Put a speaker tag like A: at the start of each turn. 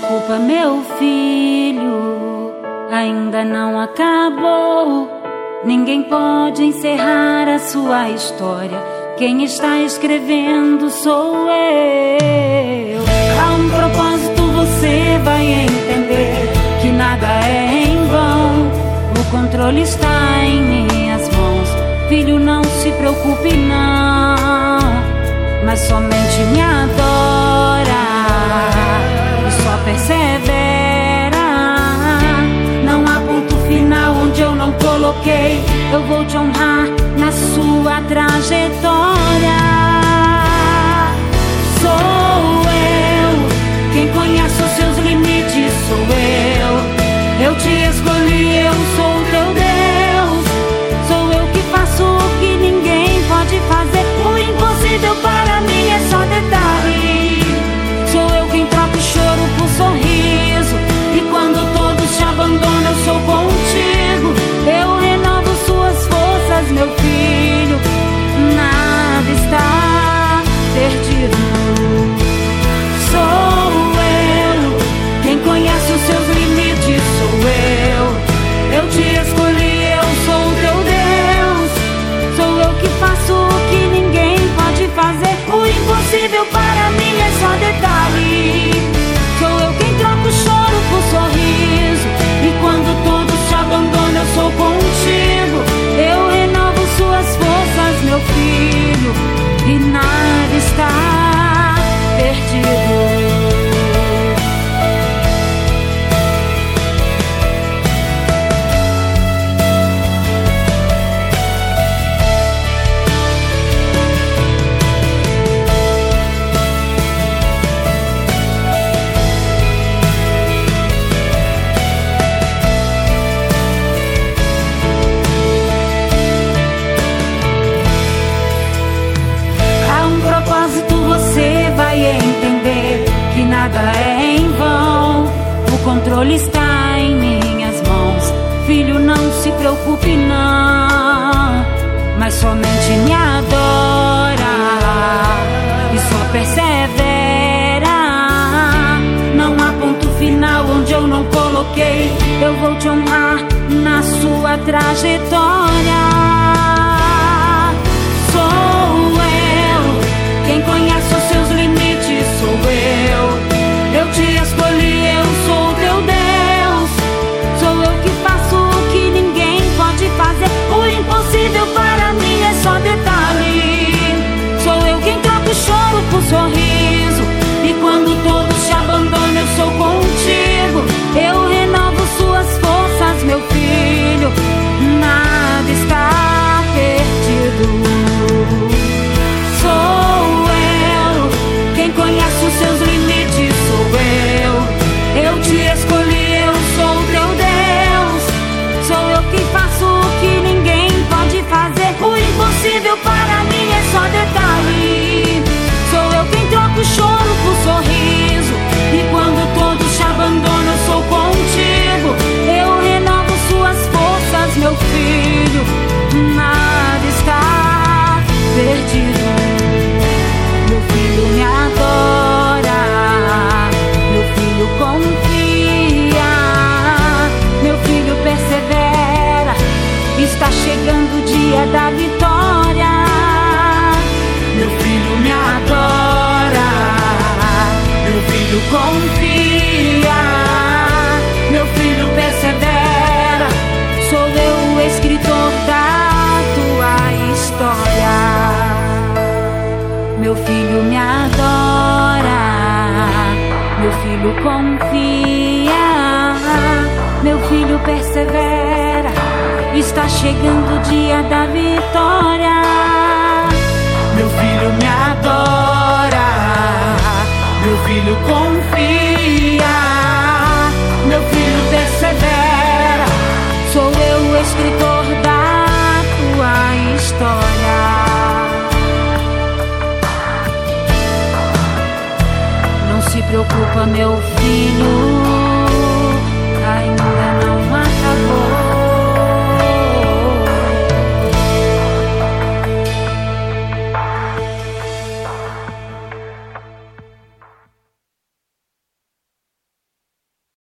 A: preocupa, meu filho, ainda não acabou. Ninguém pode encerrar a sua história. Quem está escrevendo sou eu. Há um propósito, você vai entender que nada é em vão. O controle está em minhas mãos. Filho, não se preocupe não, mas somente me adora e só persevera. Não há ponto final onde eu não coloquei. Eu vou te honrar na sua trajetória. Sou eu, quem conhece os seus limites sou eu. Eu te escolhi, eu sou teu Deus. Sou eu que faço o que ninguém pode fazer. O impossível para mim é só detalhe. Sou eu quem troca o choro por sorriso. E quando todos te abandonam, eu sou contigo. Eu renovo suas forças, meu filho. Nada está perdido. Sou eu, quem conhece os seus limites sou eu. Eu te escolhi, eu sou teu Deus. Sou eu que faço o que ninguém pode fazer. O impossível para mim é só detalhe. Sou eu quem troca o choro por sorriso. E quando todos te abandonam, eu sou contigo. Eu renovo suas forças, meu filho. E nada está perdido. Nada é em vão, o controle está em minhas mãos. Filho, não se preocupe não, mas somente me adora e só persevera. Não há ponto final onde eu não coloquei. Eu vou te honrar na sua trajetória. Sou eu, quem conhece os seus limites sou eu. Eu te escolhi, eu sou teu Deus. Sou eu que faço o que ninguém pode fazer. O impossível para mim é só detalhe. Sou eu quem troca o choro por sorriso. E quando todos te abandonam, eu sou contigo. Eu renovo suas forças, meu filho. Nada está perdido. Sou eu, quem conhece os seus limites sou eu. Eu te escolhi, eu sou teu Deus. Sou eu que faço o que ninguém pode fazer. O impossível para mim é só detalhe. Sou eu quem troca o choro por sorriso. E quando todos te abandonam, eu sou contigo. Eu renovo suas forças, meu filho. Nada está perdido. Meu filho me adora, meu filho confia, meu filho persevera. Está chegando o dia da vitória. Meu filho me adora, meu filho confia, meu filho persevera. Sou eu o escritor da tua história. Meu filho me adora, meu filho confia, meu filho persevera. Está chegando o dia da vitória. Meu filho me adora, meu filho confia, meu filho persevera. Sou eu o escritor da tua história. Não se preocupa, meu filho,